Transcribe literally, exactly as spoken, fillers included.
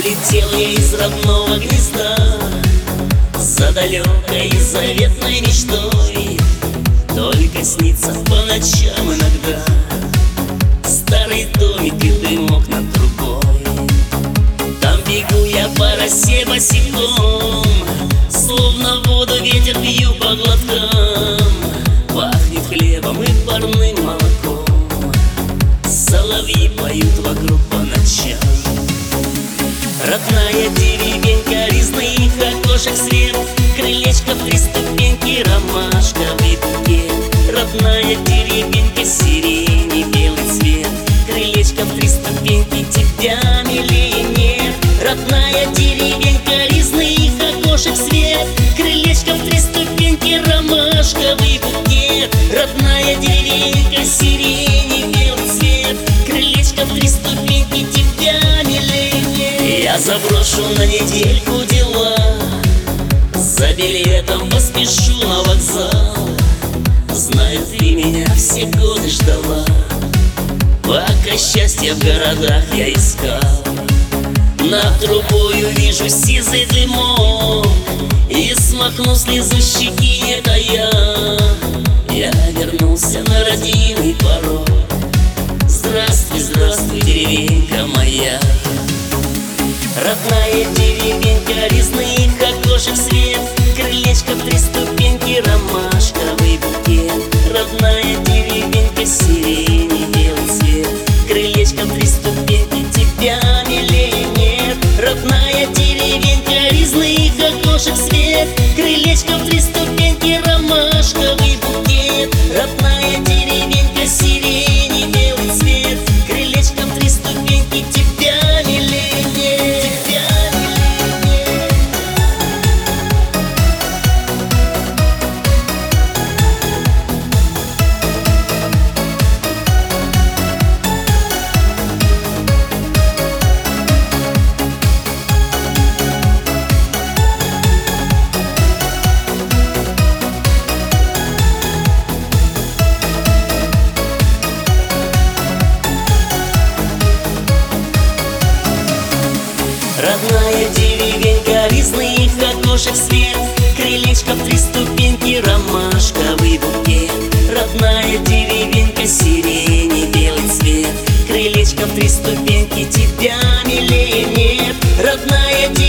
Улетел я из родного гнезда за далекой и заветной мечтой. Только снится по ночам иногда старый домик и дымок над трубой. Там бегу я по росе босиком, словно воду ветер пью по глоткам. Пахнет хлебом и парным молоком, соловьи поют вокруг по ночам. Родная деревенька, резных окошек свет, крылечко в три ступеньки, ромашковый букет. Родная деревенька, сирени, белый цвет, крылечко в три ступеньки, тебя милее нет. Родная деревенька, резных окошек свет, крылечко в три ступеньки, ромашковый букет. Родная деревенька, сирени, белый цвет, крылечко в три ступеньки, тебя милее нет. Я заброшу на недельку дела, за билетом поспешу на вокзал. Знаю, ты меня все годы ждала, пока счастье в городах я искал. Над трубою вижу сизый дымок, и смахну слезу щеки, это я. Я вернулся на родимый порог. Здравствуй, здравствуй, деревенька моя. Родная деревенька, резных окошек свет, крылечко в три ступеньки, ромашковый букет. Родная деревенька, сирени, белый цвет, крылечко в три ступеньки, тебя милее нет. Родная деревенька, резных окошек свет, крылечко в три ступеньки, ромашковый букет. Родная деревенька, сирени, белый цвет, крылечко в три ступеньки, тебя милее нет. Родная деревенька, резных окошек свет, крылечко в три ступеньки, ромашковый букет. Родная деревенька, сирени, белый цвет, крылечко в три ступеньки, тебя милее нет. Родная